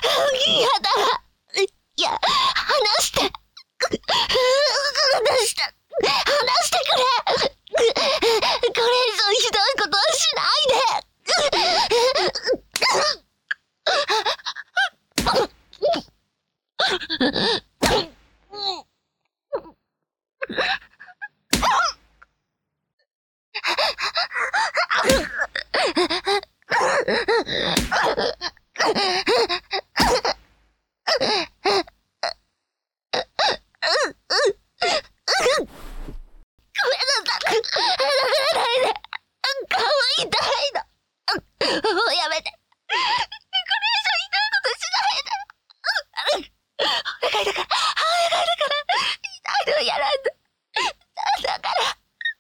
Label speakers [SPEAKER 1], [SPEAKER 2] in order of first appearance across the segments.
[SPEAKER 1] 嫌だ。いや、離して。離して。離してくれ。これ以上ひどいことはしないで。顔痛いの。もうやめて。これ以上ひどいことしないで。お願いだから、お願いだから、痛いのやらんと。だから、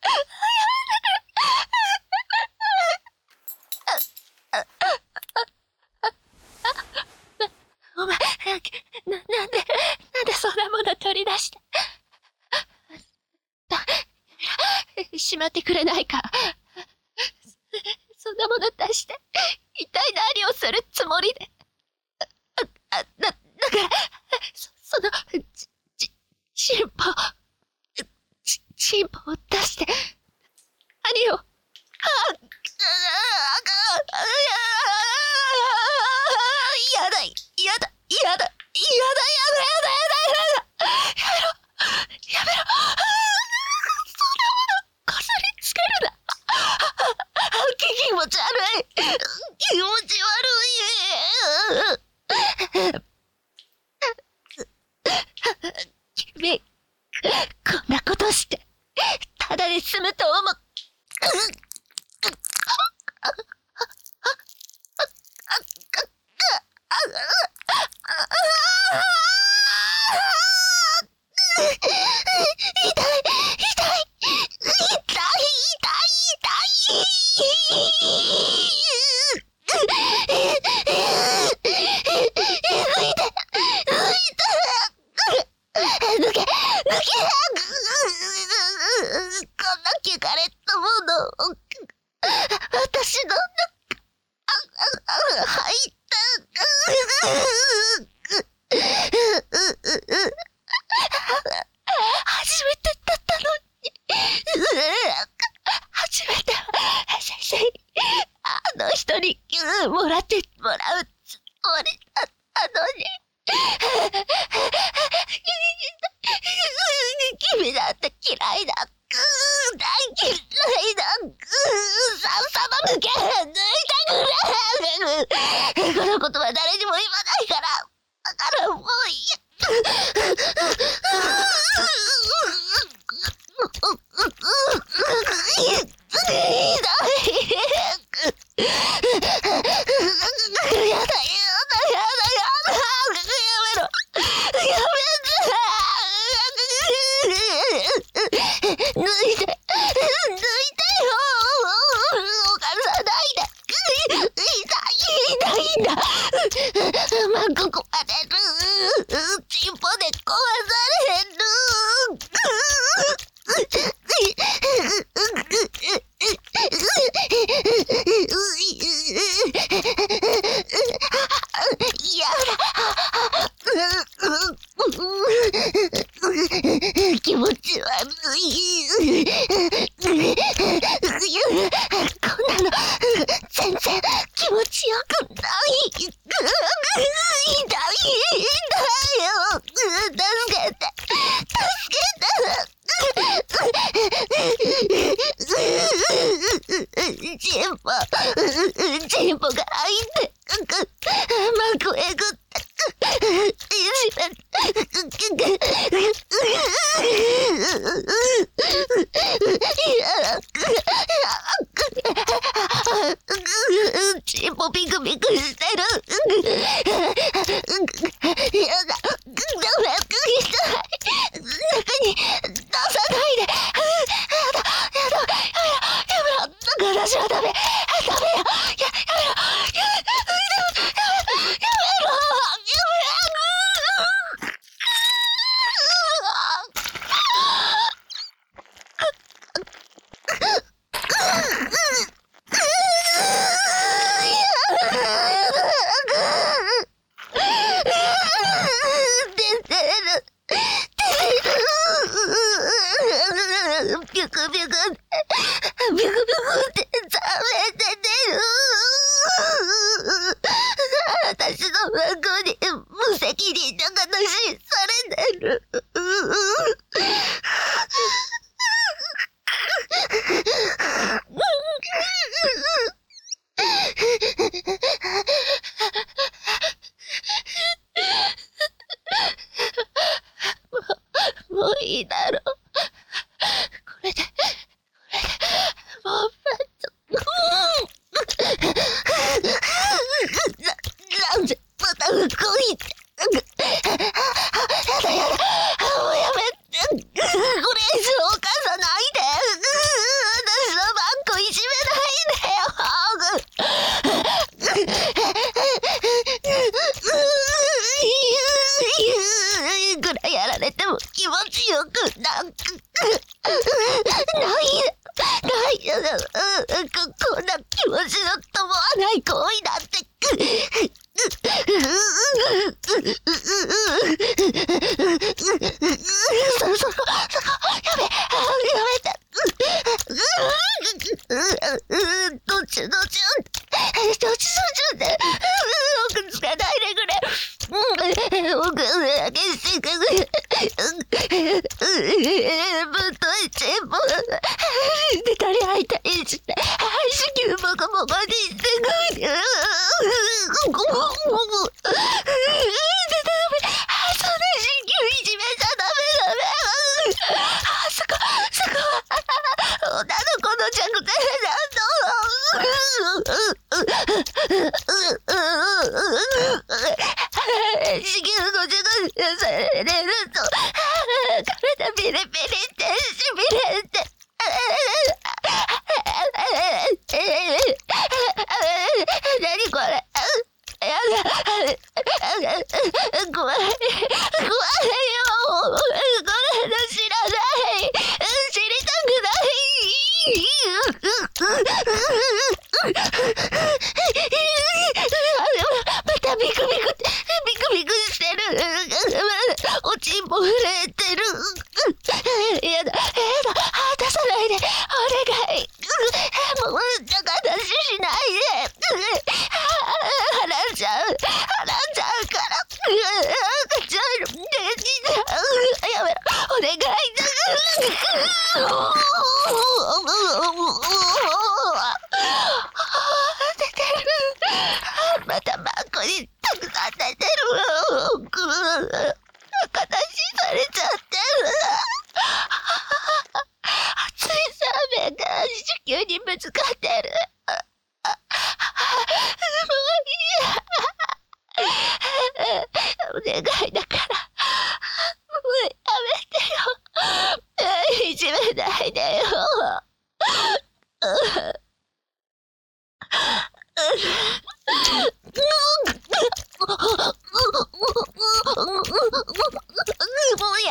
[SPEAKER 1] お前、なんでそんなもの取り出して。しまってくれないか。そんなもの出して、一体何をするつもりで。だから、その、チンポを出して、何を、やだ、やめろ、そんなもの、こすりつけるな。気持ち悪い。気持ち悪い。君、こんなことして、ただで済むと思う。抜け。こんな汚れたものを、私の入った初めてだったのに。初めて先生にあの人にもらうつもりだったのに。君だって嫌いだ。大嫌いだ。さっさと抜け。抜いてくれ。このことは誰にも言わないから。だからもういい。抜いてよ。犯さないで。痛いんだ。うまく壊れる。チンポで壊される。やだ。気持ち悪い。こんなの全然気持ちよくない。痛いんだよ。助けて。チンポが開いて、マクエグって、いじめて、チンポピクピクしてる。やだ、痛い。中に出さないで。やめろ。私はダメ。やめろ。 私の孫に無責任な話されてる。もういいだろう。これでもうなんでまた動いて。やだやだ。もうやめて。これ以上犯さないで。私のバンコいじめないでよ。ぐらいやられても気持ちよくないこんな気持ちの伴わない行為だって。そこやめて。どっちで奥つかないでくれ。奥だけしてくれ。ぶっといチンポでたり吐いたりして子宮ボコボコにしてくれ。それ子宮いじめちゃダメ。そこは女の子の弱点子宮の自動されると体ビリビリってしびれて何これ。怖いよ。これの知らない。知りたくない。またビクビクしてる。おちんぽ震えてる。やだ出さないでお願い。もう話しないで。払っちゃうからやめろお願いだ。出てる。またバッグにたくさん出てる。形されちゃってる。熱いサーメンが子宮にぶつかってる。お願いだからもうやめてよ。いじめないでよ。もうや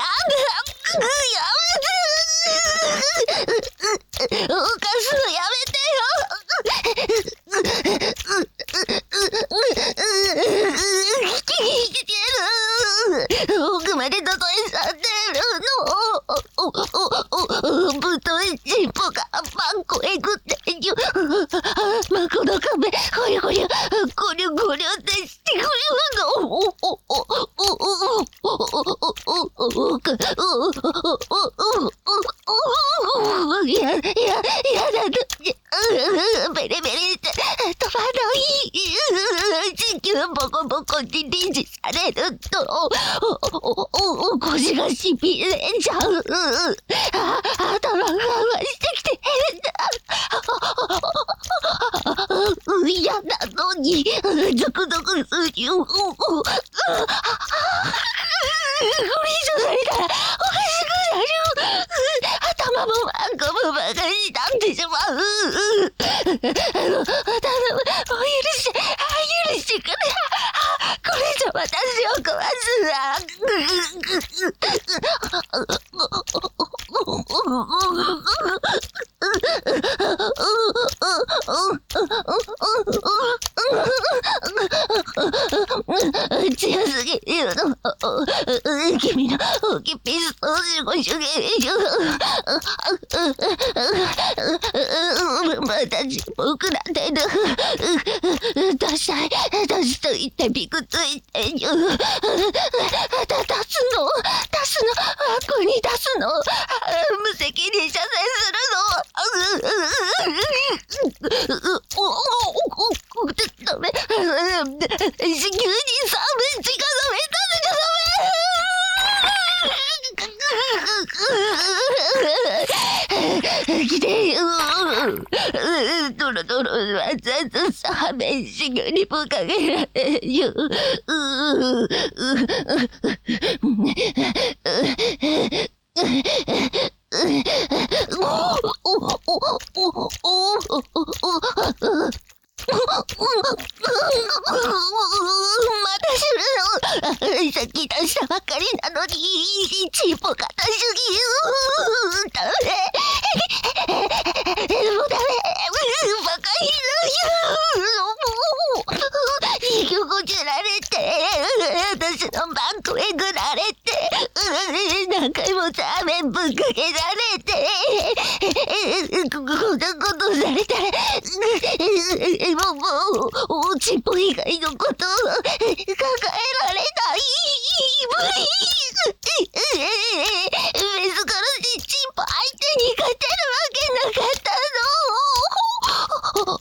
[SPEAKER 1] めて。おかすのやめてよ。奥まで届いちゃってるの。ぶといチンポがパン粉えぐってる。この壁ゴリゴリってしてくるの。やだベリベリって飛ばない地球ボコボコにリンチされると腰がしびれちゃう。頭がしてきて変だ。嫌なのにゾクゾクする。これ以上されたらおかしくなる。頭もマンコもバカになってしまう。頼む、もう許してくれ。これ以上私を壊すな。 強すぎるの。君の大きいピストルご主義よ。私、僕なんて出しといてびくついてよ。出すの悪に出すの無責任射精するのダメ急に3分しかダメさせちゃダメきれいよドロドロはざずさめしぐにぶかけられよさっき出したばっかりなのにチンポ硬すぎるダメもうダメバカになるよ息をこじられて私のバッグへぐられて何回もザーメンぶっかけられてこんなことされたらもうチンポ以外のことを考えられない無理メスからチンポ相手に勝てるわけなかったの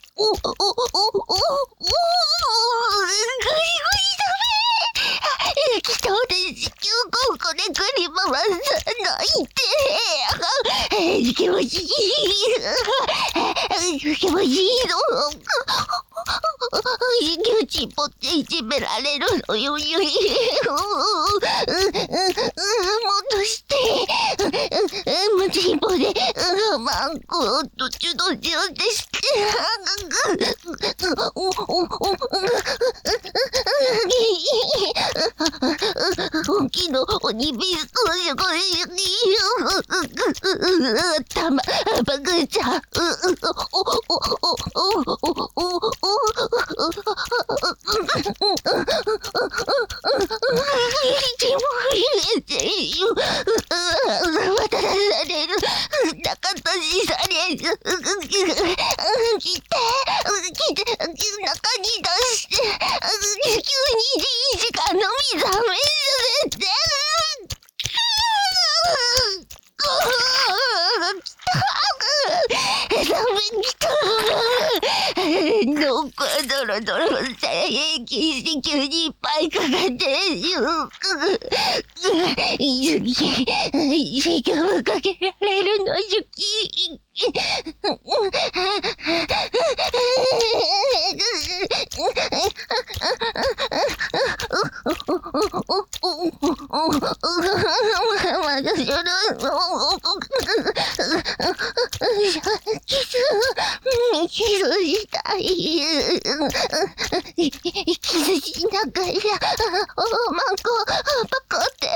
[SPEAKER 1] きっと私急行庫で繰り回さないで気持ちいいのチンポっていじめられるのよもっとしてチンポでマンコをどっちどっちをってして本気の鬼ビスコショコショ頭バグちゃう渡られる中としされる来て中に出して急に2時間の水飴させてどこドロドロ精液して急にいっぱいかかってよ息をかけられるのゆきキスしたいキスしながらマンコパコって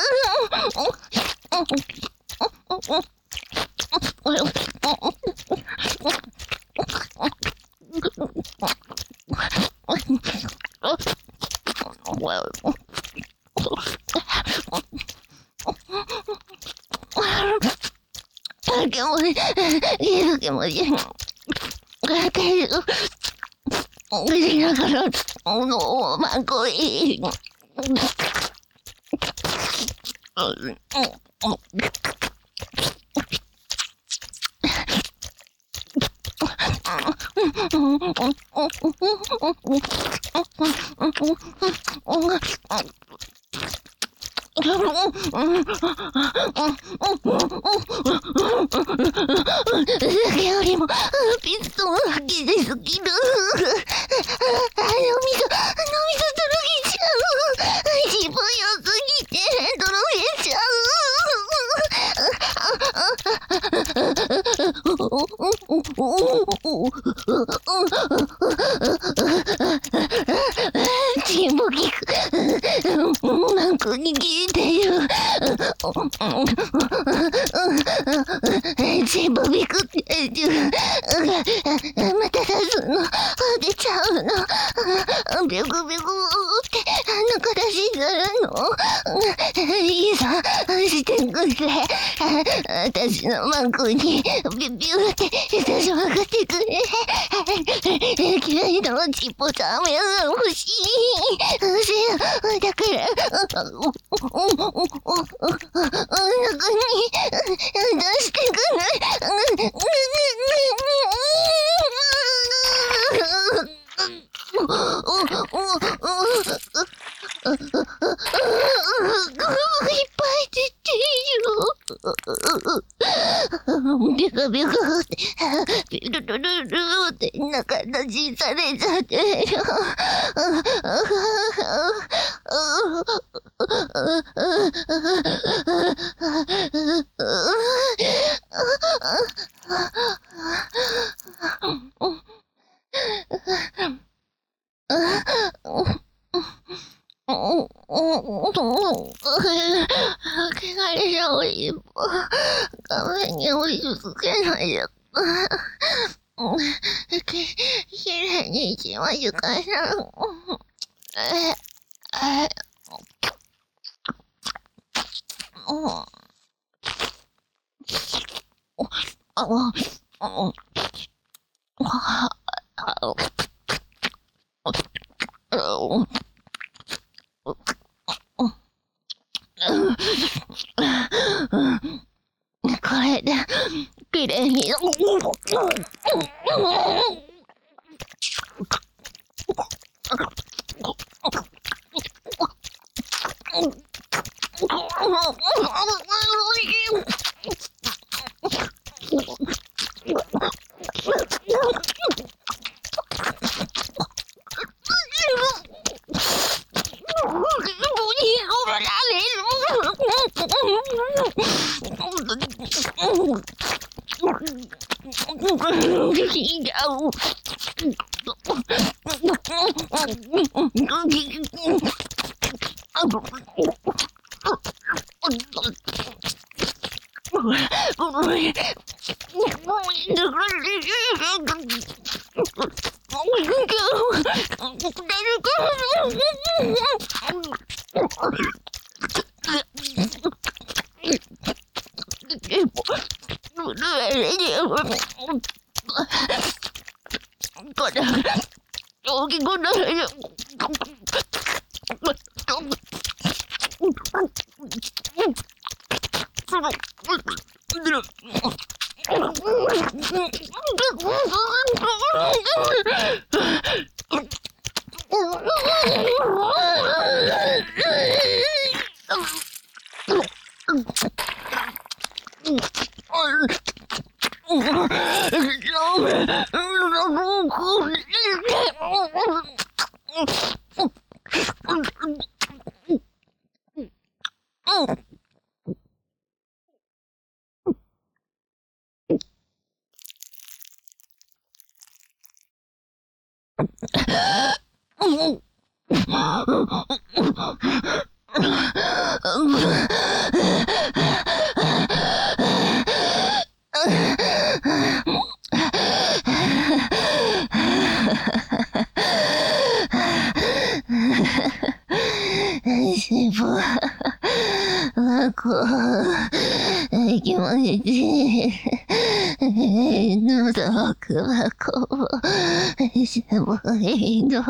[SPEAKER 1] だからマンコいいよりもピストン吐き出すぎる水とろけちゃう自分よすぎてとろけちゃチンポキクなんかに聞いてよチンポビクってまた出すの出ちゃうの病ビクビクって形になるの。いいさ、してくれ。私の幕にビューって差しまかってくれ。君のちっぽさめが欲しい。だから、中に出してくれ。いっぱい出ている。ビカビカって、ビルルルルって中出しされちゃってる。汚れたおりも、画面に押し付けないで。きれいにしましゅかな。これで、きれいに。気持ちいい。喉をくばこう。しぼりの。